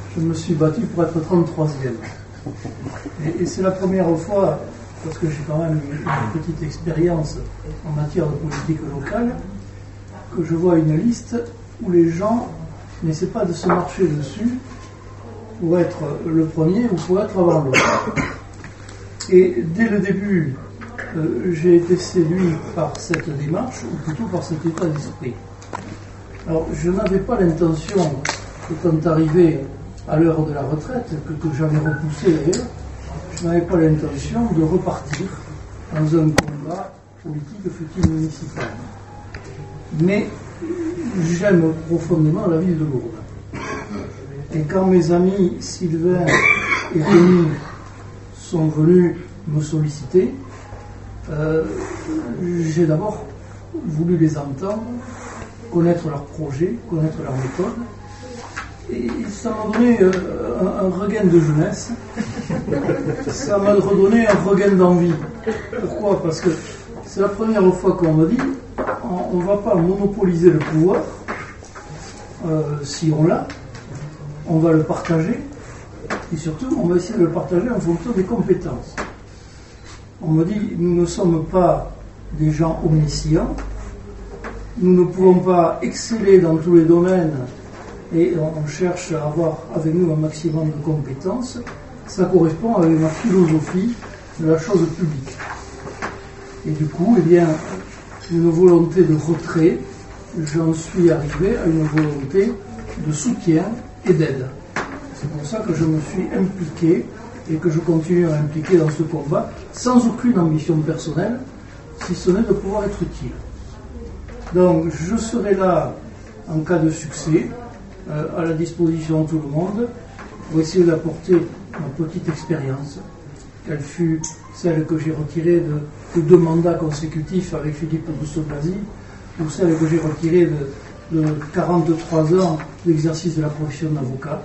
je me suis battu pour être 33e. Et c'est la première fois, parce que j'ai quand même une petite expérience en matière de politique locale, que je vois une liste où les gens n'essaient pas de se marcher dessus pour être le premier ou pour être avant l'autre. Et dès le début, j'ai été séduit par cette démarche, ou plutôt par cet état d'esprit. Alors, je n'avais pas l'intention, étant arrivé à l'heure de la retraite, que j'avais repoussé d'ailleurs, je n'avais pas l'intention de repartir dans un combat politique fut-il municipal. Mais j'aime profondément la ville de Lourdes. Et quand mes amis Sylvain et Rémi sont venus me solliciter, j'ai d'abord voulu les entendre, connaître leurs projets, connaître leur méthode. Et ça m'a donné un regain de jeunesse, ça m'a redonné un regain d'envie. Pourquoi ? Parce que c'est la première fois qu'on me dit on ne va pas monopoliser le pouvoir, si on l'a, on va le partager, et surtout on va essayer de le partager en fonction des compétences. On me dit nous ne sommes pas des gens omniscients, nous ne pouvons pas exceller dans tous les domaines et on cherche à avoir avec nous un maximum de compétences. Ça correspond avec ma philosophie de la chose publique. Et du coup, eh bien, une volonté de retrait, j'en suis arrivé à une volonté de soutien et d'aide. C'est pour ça que je me suis impliqué et que je continue à impliquer dans ce combat, sans aucune ambition personnelle, si ce n'est de pouvoir être utile. Donc, je serai là en cas de succès, à la disposition de tout le monde, pour essayer d'apporter ma petite expérience, quelle fut celle que j'ai retirée de 2 mandats consécutifs avec Philippe Douste-Blazy, ou celle que j'ai retirée de 43 ans d'exercice de la profession d'avocat.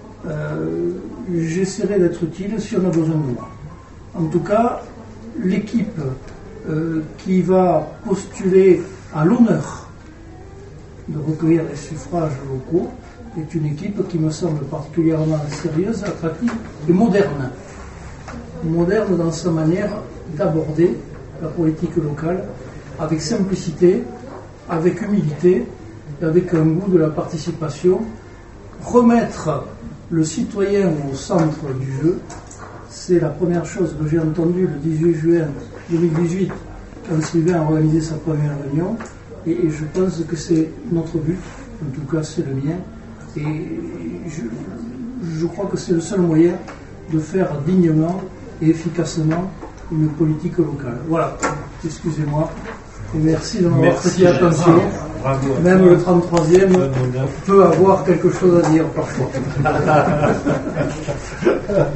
J'essaierai d'être utile si on a besoin de moi. En tout cas, l'équipe qui va postuler à l'honneur de recueillir les suffrages locaux est une équipe qui me semble particulièrement sérieuse, attractive et moderne. Moderne dans sa manière d'aborder la politique locale, avec simplicité, avec humilité et avec un goût de la participation. Remettre le citoyen au centre du jeu, c'est la première chose que j'ai entendue le 18 juin 2018 quand Sylvain a organisé sa première réunion, et je pense que c'est notre but, en tout cas c'est le mien, et je crois que c'est le seul moyen de faire dignement et efficacement une politique locale. Voilà, excusez-moi, et merci de m'avoir prêté attention. Bravo. Même le 33e peut avoir quelque chose à dire parfois.